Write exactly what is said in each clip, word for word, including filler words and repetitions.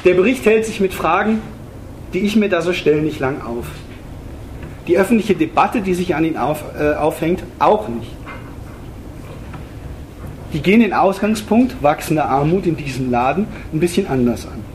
Der Bericht hält sich mit Fragen, die ich mir da so stelle, nicht lang auf. Die öffentliche Debatte, die sich an ihn auf, äh, aufhängt, auch nicht. Die gehen den Ausgangspunkt wachsender Armut in diesem Laden ein bisschen anders an.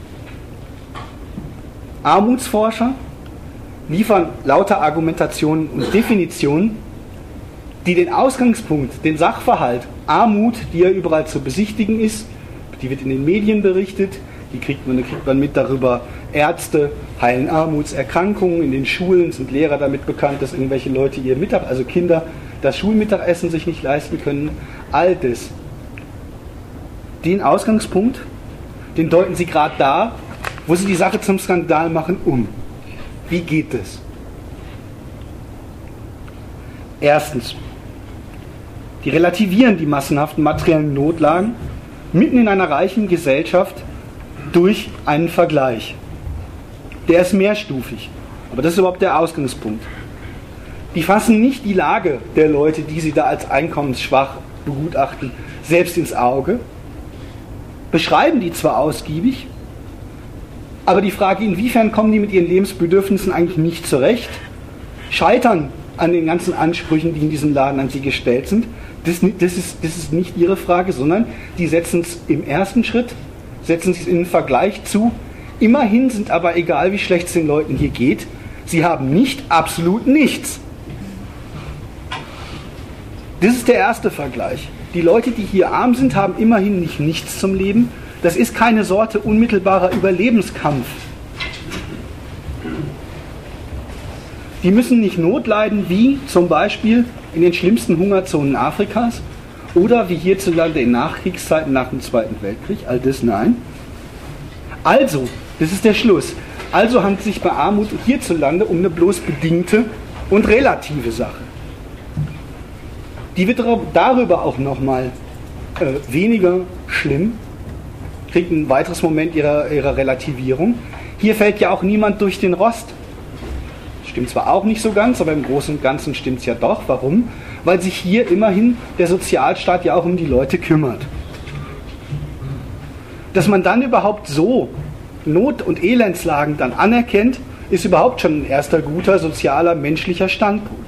Armutsforscher liefern lauter Argumentationen und Definitionen, die den Ausgangspunkt, den Sachverhalt Armut, die ja überall zu besichtigen ist, die wird in den Medien berichtet, die kriegt man, da kriegt man mit darüber, Ärzte heilen Armutserkrankungen, in den Schulen sind Lehrer damit bekannt, dass irgendwelche Leute ihr Mittag, also Kinder, das Schulmittagessen sich nicht leisten können. All das. Den Ausgangspunkt, den deuten sie gerade da, wo sie die Sache zum Skandal machen, um. Wie geht es? Erstens, die relativieren die massenhaften materiellen Notlagen mitten in einer reichen Gesellschaft durch einen Vergleich. Der ist mehrstufig, aber das ist überhaupt der Ausgangspunkt. Die fassen nicht die Lage der Leute, die sie da als einkommensschwach begutachten, selbst ins Auge, beschreiben die zwar ausgiebig, aber die Frage, inwiefern kommen die mit ihren Lebensbedürfnissen eigentlich nicht zurecht, scheitern an den ganzen Ansprüchen, die in diesem Laden an sie gestellt sind, das, das, ist, das ist nicht ihre Frage, sondern die setzen es im ersten Schritt, setzen sie es in den Vergleich zu. Immerhin sind aber, egal wie schlecht es den Leuten hier geht, sie haben nicht absolut nichts. Das ist der erste Vergleich. Die Leute, die hier arm sind, haben immerhin nicht nichts zum Leben. Das ist keine Sorte unmittelbarer Überlebenskampf. Die müssen nicht Not leiden, wie zum Beispiel in den schlimmsten Hungerzonen Afrikas oder wie hierzulande in Nachkriegszeiten nach dem Zweiten Weltkrieg. All das nein. Also, das ist der Schluss. Also handelt es sich bei Armut hierzulande um eine bloß bedingte und relative Sache. Die wird darüber auch nochmal äh, weniger schlimm, kriegt ein weiteres Moment ihrer, ihrer Relativierung. Hier fällt ja auch niemand durch den Rost. Stimmt zwar auch nicht so ganz, aber im Großen und Ganzen stimmt es ja doch. Warum? Weil sich hier immerhin der Sozialstaat ja auch um die Leute kümmert. Dass man dann überhaupt so Not- und Elendslagen dann anerkennt, ist überhaupt schon ein erster guter sozialer, menschlicher Standpunkt.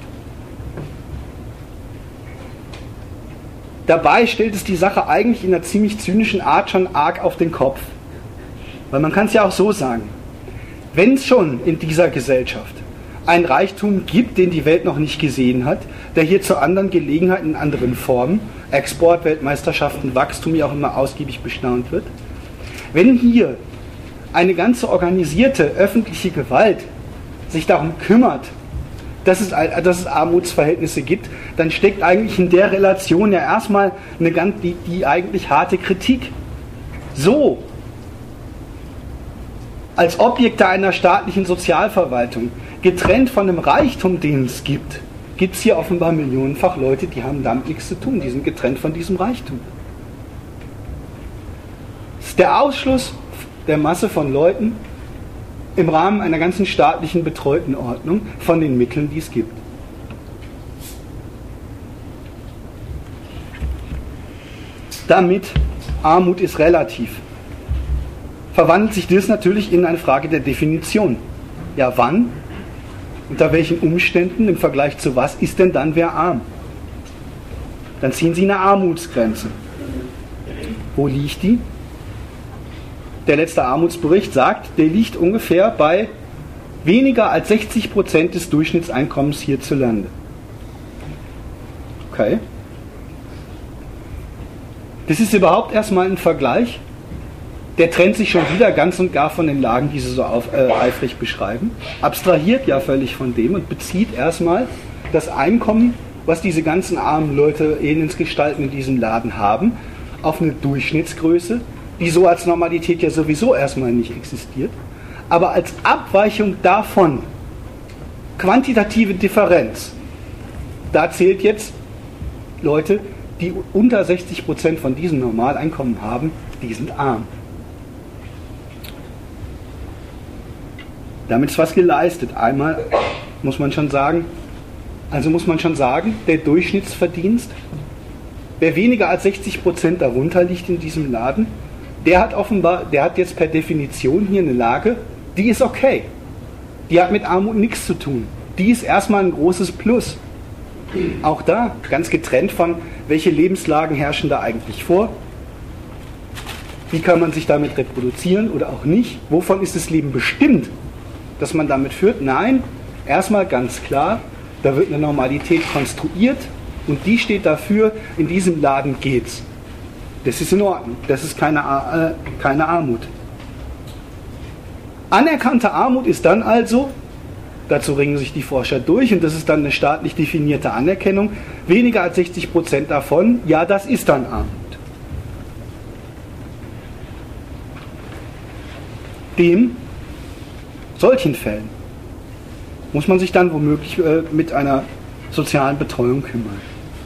Dabei stellt es die Sache eigentlich in einer ziemlich zynischen Art schon arg auf den Kopf. Weil man kann es ja auch so sagen, wenn es schon in dieser Gesellschaft einen Reichtum gibt, den die Welt noch nicht gesehen hat, der hier zu anderen Gelegenheiten in anderen Formen, Exportweltmeisterschaften, Wachstum ja auch immer ausgiebig bestaunt wird, wenn hier eine ganze organisierte öffentliche Gewalt sich darum kümmert, dass es, dass es Armutsverhältnisse gibt, dann steckt eigentlich in der Relation ja erstmal eine ganz, die, die eigentlich harte Kritik. So, als Objekte einer staatlichen Sozialverwaltung, getrennt von dem Reichtum, den es gibt, gibt es hier offenbar millionenfach Leute, die haben damit nichts zu tun, die sind getrennt von diesem Reichtum. Das ist der Ausschluss der Masse von Leuten im Rahmen einer ganzen staatlichen betreuten Ordnung von den Mitteln, die es gibt. Damit, Armut ist relativ, verwandelt sich das natürlich in eine Frage der Definition. Ja, wann, unter welchen Umständen, im Vergleich zu was, ist denn dann wer arm? Dann ziehen Sie eine Armutsgrenze. Wo liegt die? Der letzte Armutsbericht sagt, der liegt ungefähr bei weniger als sechzig Prozent des Durchschnittseinkommens hierzulande. Okay. Das ist überhaupt erstmal ein Vergleich. Der trennt sich schon wieder ganz und gar von den Lagen, die Sie so auf, äh, eifrig beschreiben. Abstrahiert ja völlig von dem und bezieht erstmal das Einkommen, was diese ganzen armen Leute, Elendsgestalten in diesem Laden haben, auf eine Durchschnittsgröße, die so als Normalität ja sowieso erstmal nicht existiert, aber als Abweichung davon, quantitative Differenz, da zählt jetzt Leute, die unter sechzig Prozent von diesem Normaleinkommen haben, die sind arm. Damit ist was geleistet. Einmal muss man schon sagen, also muss man schon sagen, der Durchschnittsverdienst, wer weniger als sechzig Prozent darunter liegt in diesem Laden, der hat offenbar, der hat jetzt per Definition hier eine Lage, die ist okay. Die hat mit Armut nichts zu tun. Die ist erstmal ein großes Plus. Auch da, ganz getrennt von, welche Lebenslagen herrschen da eigentlich vor? Wie kann man sich damit reproduzieren oder auch nicht? Wovon ist das Leben bestimmt, dass man damit führt? Nein, erstmal ganz klar, da wird eine Normalität konstruiert und die steht dafür, in diesem Laden geht's. Das ist in Ordnung, das ist keine, äh, keine Armut. Anerkannte Armut ist dann also, dazu ringen sich die Forscher durch, und das ist dann eine staatlich definierte Anerkennung, weniger als sechzig Prozent davon, ja, das ist dann Armut. Dem, solchen Fällen, muss man sich dann womöglich äh, mit einer sozialen Betreuung kümmern.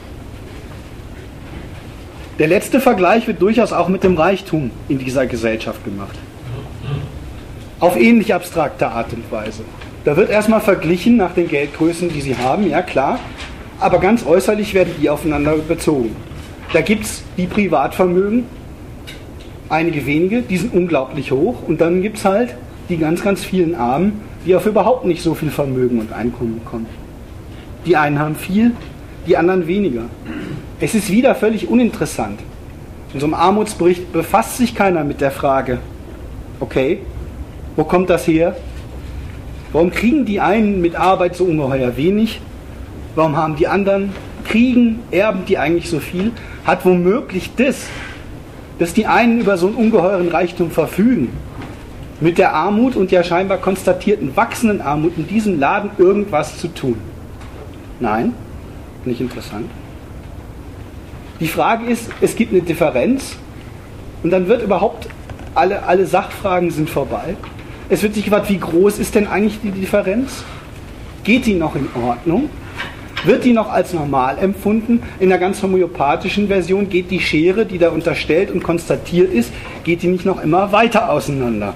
Der letzte Vergleich wird durchaus auch mit dem Reichtum in dieser Gesellschaft gemacht. Auf ähnlich abstrakte Art und Weise. Da wird erstmal verglichen nach den Geldgrößen, die sie haben, ja klar, aber ganz äußerlich werden die aufeinander bezogen. Da gibt es die Privatvermögen, einige wenige, die sind unglaublich hoch, und dann gibt es halt die ganz, ganz vielen Armen, die auf überhaupt nicht so viel Vermögen und Einkommen kommen. Die einen haben viel, die anderen weniger. Es ist wieder völlig uninteressant. In so einem Armutsbericht befasst sich keiner mit der Frage, okay, wo kommt das her? Warum kriegen die einen mit Arbeit so ungeheuer wenig? Warum haben die anderen, kriegen, erben die eigentlich so viel? Hat womöglich das, dass die einen über so einen ungeheuren Reichtum verfügen, mit der Armut und der scheinbar konstatierten wachsenden Armut in diesem Laden irgendwas zu tun? Nein, nicht interessant. Die Frage ist, es gibt eine Differenz und dann wird überhaupt, alle, alle Sachfragen sind vorbei. Es wird sich gefragt, wie groß ist denn eigentlich die Differenz? Geht die noch in Ordnung? Wird die noch als normal empfunden? In der ganz homöopathischen Version geht die Schere, die da unterstellt und konstatiert ist, geht die nicht noch immer weiter auseinander?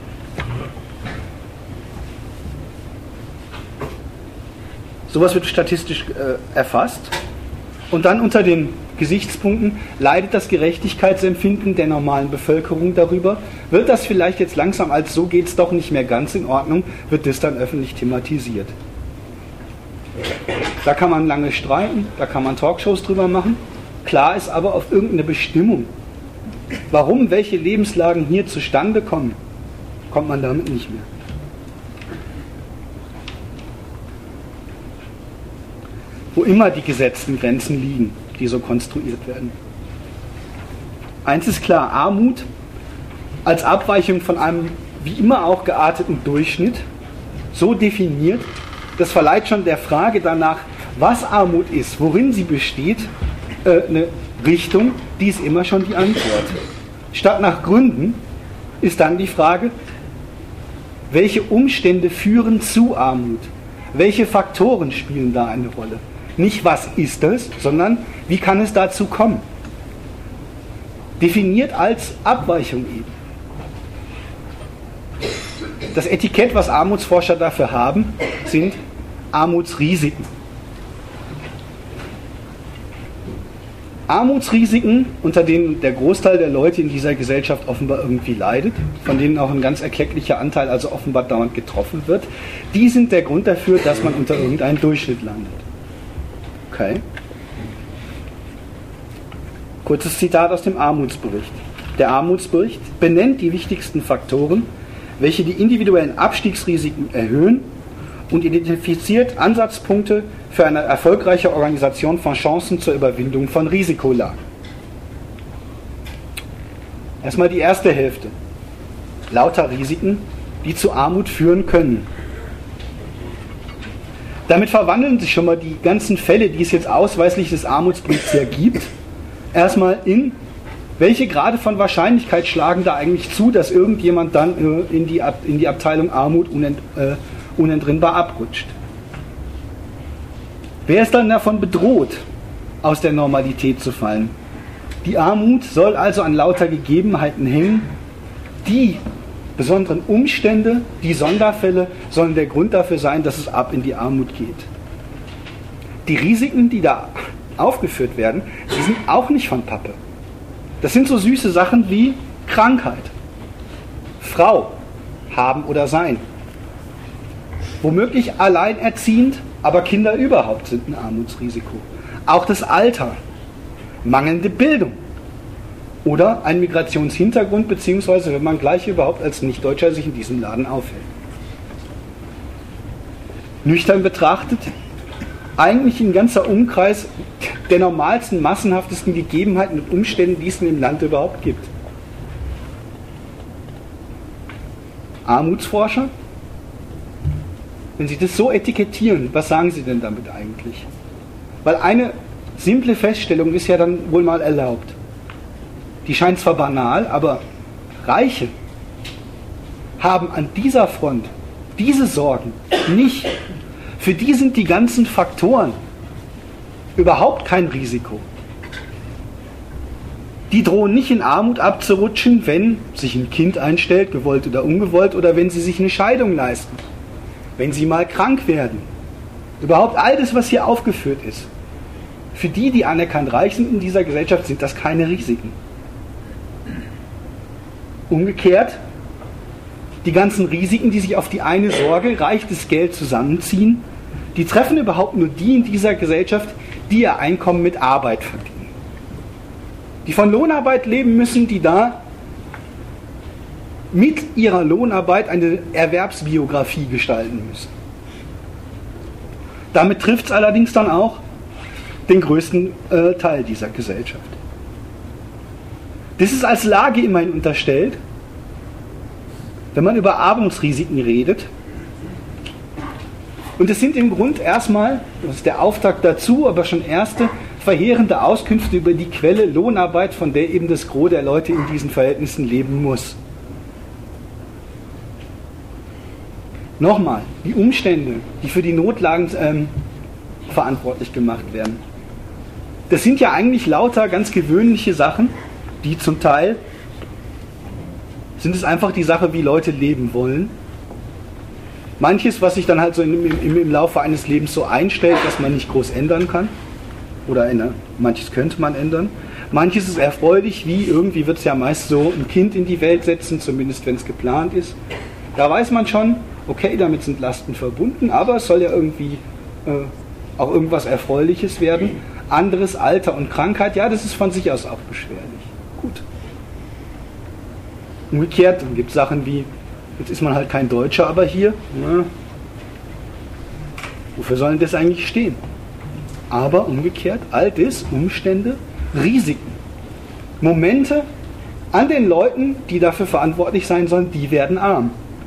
Sowas wird statistisch äh, erfasst und dann unter den Gesichtspunkten leidet das Gerechtigkeitsempfinden der normalen Bevölkerung darüber. Wird das vielleicht jetzt langsam als so geht es doch nicht mehr ganz in Ordnung, wird das dann öffentlich thematisiert. Da kann man lange streiten, da kann man Talkshows drüber machen. Klar ist aber auf irgendeine Bestimmung, warum welche Lebenslagen hier zustande kommen, kommt man damit nicht mehr. Wo immer die gesetzten Grenzen liegen, die so konstruiert werden. Eins ist klar, Armut als Abweichung von einem wie immer auch gearteten Durchschnitt, so definiert, das verleiht schon der Frage danach, was Armut ist, worin sie besteht, äh, eine Richtung, die ist immer schon die Antwort. Statt nach Gründen ist dann die Frage, welche Umstände führen zu Armut? Welche Faktoren spielen da eine Rolle? Nicht was ist es, sondern wie kann es dazu kommen? Definiert als Abweichung eben. Das Etikett, was Armutsforscher dafür haben, sind Armutsrisiken. Armutsrisiken, unter denen der Großteil der Leute in dieser Gesellschaft offenbar irgendwie leidet, von denen auch ein ganz erklecklicher Anteil also offenbar dauernd getroffen wird, die sind der Grund dafür, dass man unter irgendeinem Durchschnitt landet. Okay. Kurzes Zitat aus dem Armutsbericht. Der Armutsbericht benennt die wichtigsten Faktoren, welche die individuellen Abstiegsrisiken erhöhen und identifiziert Ansatzpunkte für eine erfolgreiche Organisation von Chancen zur Überwindung von Risikolagen. Erstmal die erste Hälfte. Lauter Risiken, die zu Armut führen können. Damit verwandeln sich schon mal die ganzen Fälle, die es jetzt ausweislich des Armutsberichts ja gibt, erstmal in, welche Grade von Wahrscheinlichkeit schlagen da eigentlich zu, dass irgendjemand dann in die, Ab- in die Abteilung Armut unent, äh, unentrinnbar abrutscht. Wer ist dann davon bedroht, aus der Normalität zu fallen? Die Armut soll also an lauter Gegebenheiten hängen, die besonderen Umstände, die Sonderfälle sollen der Grund dafür sein, dass es ab in die Armut geht. Die Risiken, die da aufgeführt werden, die sind auch nicht von Pappe. Das sind so süße Sachen wie Krankheit. Frau haben oder sein. Womöglich alleinerziehend, aber Kinder überhaupt sind ein Armutsrisiko. Auch das Alter, mangelnde Bildung oder ein Migrationshintergrund, beziehungsweise wenn man gleich überhaupt als Nichtdeutscher sich in diesem Laden aufhält. Nüchtern betrachtet, eigentlich ein ganzer Umkreis der normalsten, massenhaftesten Gegebenheiten und Umständen, die es in dem Land überhaupt gibt. Armutsforscher, wenn Sie das so etikettieren, was sagen Sie denn damit eigentlich? Weil eine simple Feststellung ist ja dann wohl mal erlaubt. Die scheint zwar banal, aber Reiche haben an dieser Front diese Sorgen nicht. Für die sind die ganzen Faktoren überhaupt kein Risiko. Die drohen nicht in Armut abzurutschen, wenn sich ein Kind einstellt, gewollt oder ungewollt, oder wenn sie sich eine Scheidung leisten, wenn sie mal krank werden. Überhaupt all das, was hier aufgeführt ist. Für die, die anerkannt reich sind in dieser Gesellschaft, sind das keine Risiken. Umgekehrt, die ganzen Risiken, die sich auf die eine Sorge, reiches Geld zusammenziehen, die treffen überhaupt nur die in dieser Gesellschaft, die ihr Einkommen mit Arbeit verdienen. Die von Lohnarbeit leben müssen, die da mit ihrer Lohnarbeit eine Erwerbsbiografie gestalten müssen. Damit trifft es allerdings dann auch den größten äh, Teil dieser Gesellschaft. Das ist als Lage immerhin unterstellt, wenn man über Armutsrisiken redet. Und es sind im Grund erstmal, das ist der Auftakt dazu, aber schon erste verheerende Auskünfte über die Quelle Lohnarbeit, von der eben das Gros der Leute in diesen Verhältnissen leben muss. Nochmal, die Umstände, die für die Notlagen ähm, verantwortlich gemacht werden. Das sind ja eigentlich lauter ganz gewöhnliche Sachen, die zum Teil sind es einfach die Sache, wie Leute leben wollen. Manches, was sich dann halt so im, im, im Laufe eines Lebens so einstellt, dass man nicht groß ändern kann. Oder ändern. Manches könnte man ändern. Manches ist erfreulich, wie irgendwie wird es ja meist so ein Kind in die Welt setzen, zumindest wenn es geplant ist. Da weiß man schon, okay, damit sind Lasten verbunden, aber es soll ja irgendwie äh, auch irgendwas Erfreuliches werden. Anderes, Alter und Krankheit, ja, das ist von sich aus auch beschwerlich. Gut. Umgekehrt, dann gibt es Sachen wie, jetzt ist man halt kein Deutscher, aber hier, na, wofür soll denn das eigentlich stehen? Aber umgekehrt, all das, Umstände, Risiken, Momente an den Leuten, die dafür verantwortlich sein sollen, die werden arm.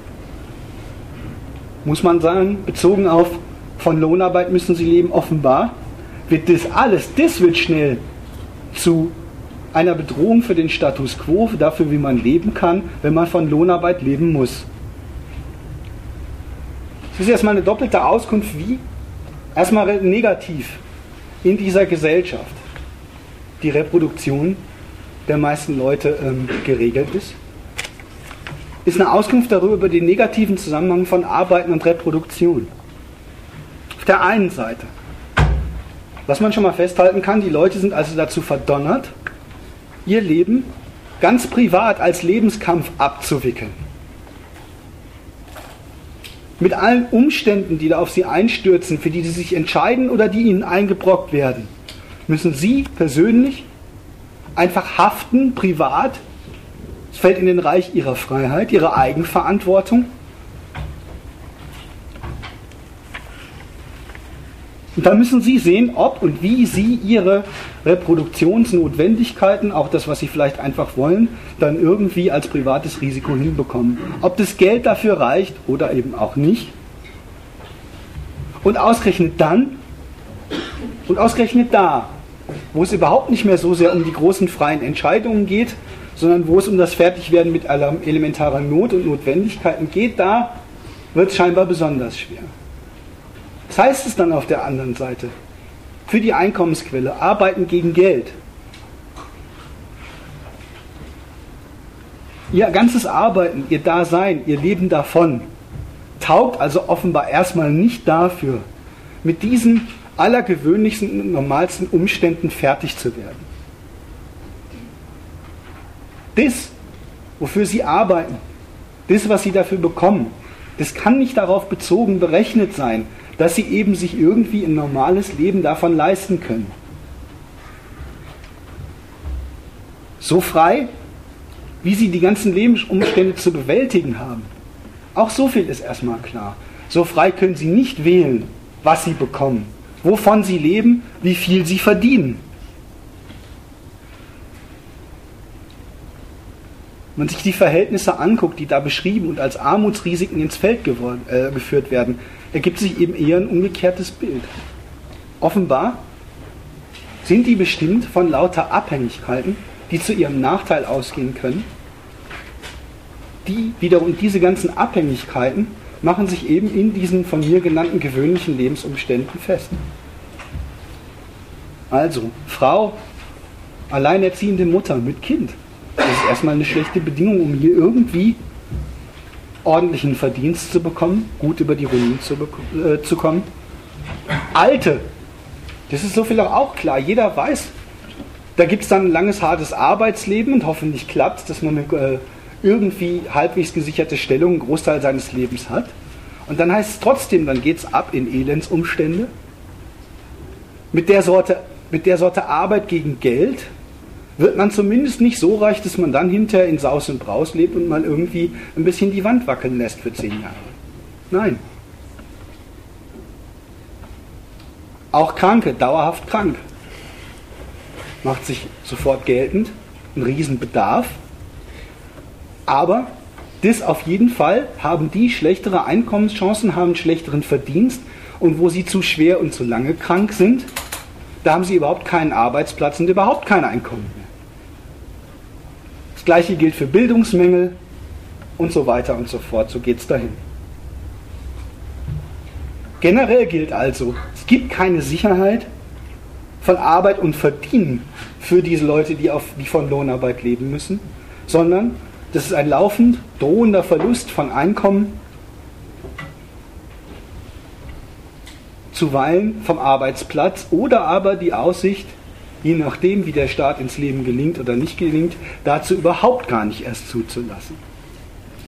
Muss man sagen, bezogen auf von Lohnarbeit müssen sie leben, offenbar wird das alles, das wird schnell zu einer Bedrohung für den Status quo, dafür, wie man leben kann, wenn man von Lohnarbeit leben muss. Das ist erstmal eine doppelte Auskunft, wie erstmal negativ in dieser Gesellschaft die Reproduktion der meisten Leute ähm, geregelt ist. Ist eine Auskunft darüber, über den negativen Zusammenhang von Arbeiten und Reproduktion. Auf der einen Seite, was man schon mal festhalten kann, die Leute sind also dazu verdonnert, ihr Leben ganz privat als Lebenskampf abzuwickeln. Mit allen Umständen, die da auf sie einstürzen, für die sie sich entscheiden oder die ihnen eingebrockt werden, müssen sie persönlich einfach haften, privat. Es fällt in den Bereich ihrer Freiheit, ihrer Eigenverantwortung. Und da müssen Sie sehen, ob und wie Sie Ihre Reproduktionsnotwendigkeiten, auch das, was Sie vielleicht einfach wollen, dann irgendwie als privates Risiko hinbekommen. Ob das Geld dafür reicht oder eben auch nicht. Und ausgerechnet dann und ausgerechnet da, wo es überhaupt nicht mehr so sehr um die großen freien Entscheidungen geht, sondern wo es um das Fertigwerden mit elementarer Not und Notwendigkeiten geht, da wird es scheinbar besonders schwer. Was heißt es dann auf der anderen Seite? Für die Einkommensquelle, Arbeiten gegen Geld. Ihr ganzes Arbeiten, ihr Dasein, ihr Leben davon, taugt also offenbar erstmal nicht dafür, mit diesen allergewöhnlichsten und normalsten Umständen fertig zu werden. Das, wofür sie arbeiten, das, was sie dafür bekommen, das kann nicht darauf bezogen berechnet sein, dass sie eben sich irgendwie ein normales Leben davon leisten können. So frei, wie sie die ganzen Lebensumstände zu bewältigen haben. Auch so viel ist erstmal klar. So frei können sie nicht wählen, was sie bekommen, wovon sie leben, wie viel sie verdienen. Wenn man sich die Verhältnisse anguckt, die da beschrieben und als Armutsrisiken ins Feld geworden, äh, geführt werden, ergibt sich eben eher ein umgekehrtes Bild. Offenbar sind die bestimmt von lauter Abhängigkeiten, die zu ihrem Nachteil ausgehen können. Die wiederum, diese ganzen Abhängigkeiten machen sich eben in diesen von mir genannten gewöhnlichen Lebensumständen fest. Also, Frau, alleinerziehende Mutter mit Kind. Das ist erstmal eine schlechte Bedingung, um hier irgendwie ordentlichen Verdienst zu bekommen, gut über die Runden zu, äh, zu kommen. Alte, das ist so viel auch klar, jeder weiß, da gibt es dann ein langes, hartes Arbeitsleben und hoffentlich klappt es, dass man eine äh, irgendwie halbwegs gesicherte Stellung einen Großteil seines Lebens hat. Und dann heißt es trotzdem, dann geht es ab in Elendsumstände. Mit der Sorte, mit der Sorte Arbeit gegen Geld wird man zumindest nicht so reich, dass man dann hinterher in Saus und Braus lebt und man irgendwie ein bisschen die Wand wackeln lässt für zehn Jahre. Nein. Auch Kranke, dauerhaft krank, macht sich sofort geltend, ein Riesenbedarf. Aber das auf jeden Fall haben die schlechtere Einkommenschancen, haben schlechteren Verdienst und wo sie zu schwer und zu lange krank sind, da haben sie überhaupt keinen Arbeitsplatz und überhaupt kein Einkommen mehr. Das Gleiche gilt für Bildungsmängel und so weiter und so fort. So geht es dahin. Generell gilt also, es gibt keine Sicherheit von Arbeit und Verdienen für diese Leute, die, auf, die von Lohnarbeit leben müssen, sondern das ist ein laufend drohender Verlust von Einkommen, zuweilen vom Arbeitsplatz oder aber die Aussicht, je nachdem, wie der Staat ins Leben gelingt oder nicht gelingt, dazu überhaupt gar nicht erst zuzulassen.